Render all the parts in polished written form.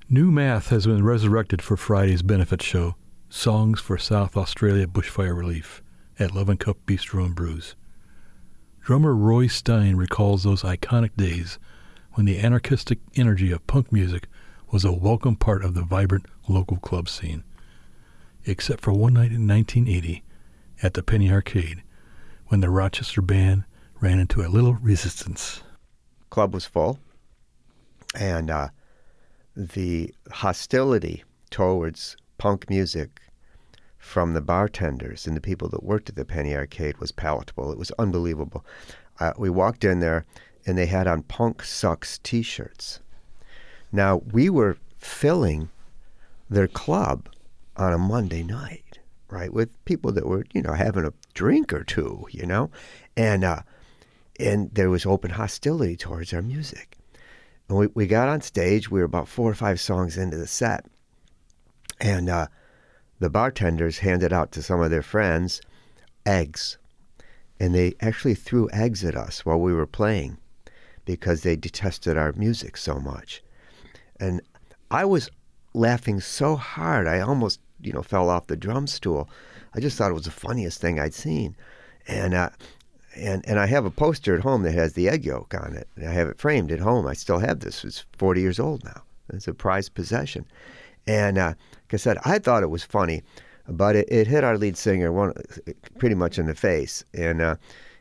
New Math has been resurrected for Friday's benefit show, Songs for South Australia Bushfire Relief, at Love and Cup Bistro and Brews. Drummer Roy Stein recalls those iconic days when the anarchistic energy of punk music was a welcome part of the vibrant local club scene. Except for one night in 1980 at the Penny Arcade, when the Rochester band ran into a little resistance. Club was full, and the hostility towards punk music from the bartenders and the people that worked at the Penny Arcade was palatable. It was unbelievable. We walked in there, and they had on Punk Sucks T-shirts. Now, we were filling their club on a Monday night, right, with people that were, having a drink or two, and there was open hostility towards our music. And we got on stage. We were about 4 or 5 songs into the set, and the bartenders handed out to some of their friends eggs, and they actually threw eggs at us while we were playing because they detested our music so much. And I was laughing so hard I almost fell off the drum stool. I just thought it was the funniest thing I'd seen. And I have a poster at home that has the egg yolk on it. And I have it framed at home. I still have this. It's 40 years old now. It's a prized possession. And like I said, I thought it was funny, but it hit our lead singer pretty much in the face. And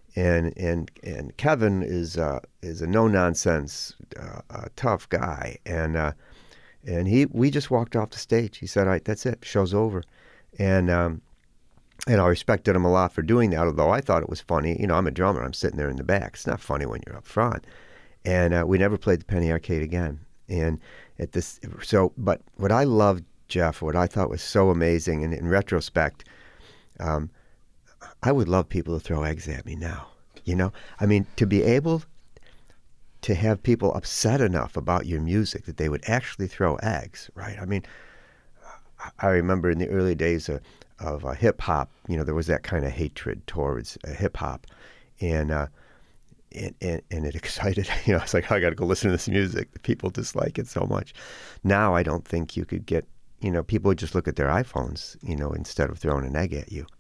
Kevin is a no nonsense, tough guy. And we just walked off the stage. He said, "All right, that's it. Show's over." And I respected him a lot for doing that, although I thought it was funny. I'm a drummer. I'm sitting there in the back. It's not funny when you're up front. And we never played the Penny Arcade again. And but what I loved, Jeff, what I thought was so amazing, and in retrospect, I would love people to throw eggs at me now. To be able to have people upset enough about your music that they would actually throw eggs, right? I remember in the early days of hip hop, there was that kind of hatred towards hip hop, and it excited. It's like, I got to go listen to this music. The people dislike it so much. Now I don't think you could get. People would just look at their iPhones, instead of throwing an egg at you.